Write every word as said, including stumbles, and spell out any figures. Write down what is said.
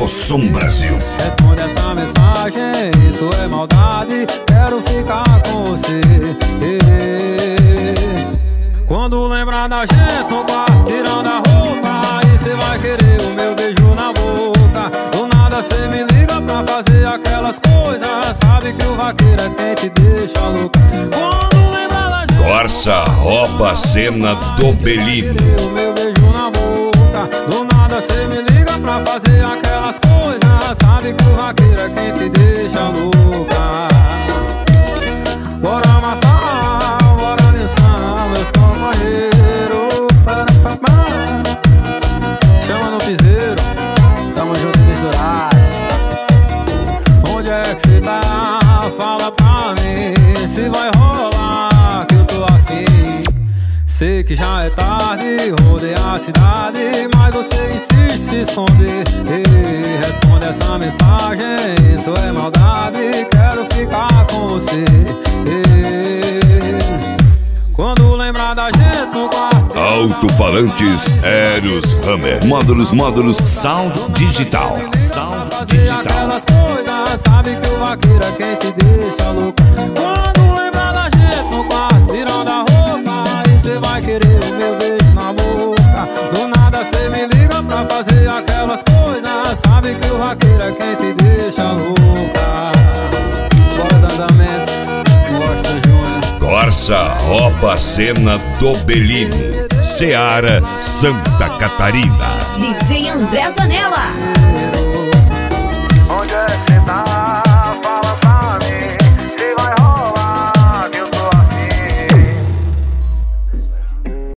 Ecossom Brasil. Responde essa mensagem, isso é maldade. Quero ficar com você. Quando lembrar da gente no quarto, tirando a roupa, aí cê vai querer o meu beijo na boca. Do nada cê me liga pra fazer aquelas coisas. Sabe que o vaqueiro é quem te deixa louca. Quando lembrar da gente Corsa rouba a cena do Belino. o meu beijo na boca. Do nada cê me liga pra fazer aquelas coisas. Sabe que o vaqueiro é quem te deixa louca. Bora amassar, bora dançar, meus companheiros. Chama no piseiro, tamo junto e misturado. Onde é que cê tá? Fala pra mim se vai rolar, que eu tô afim. Sei que já é tarde, rodei a cidade, mas você insiste em se esconder. Ei, responde essa mensagem, isso é maldade. Quero ficar com você. Ei, quando lembrar da gente no quarto. Alto-falantes Eros Hammer. Módulos, módulos Sound Digital. Sound Digital. Aquelas coisas, sabe que o vaqueiro é quem te deixa louco. Quando lembrar da gente no quarto, tirando a roupa, aí cê vai querer o meu beijo na boca. Do nada cê me liga pra fazer aquelas coisas. Sabe que o vaqueiro é quem te deixa louca. Bora Dandamentos, Washington Júnior. Corsa rouba a cena do Belino. Seara, Santa Catarina. D J André Zanella.